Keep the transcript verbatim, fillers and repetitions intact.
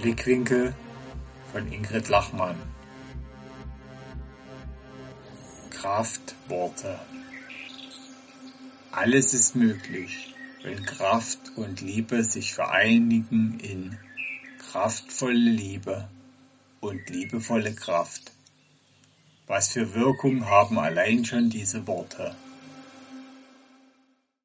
Blickwinkel von Ingrid Lachmann. Kraftworte. Alles ist möglich, wenn Kraft und Liebe sich vereinigen in kraftvolle Liebe und liebevolle Kraft. Was für Wirkung haben allein schon diese Worte?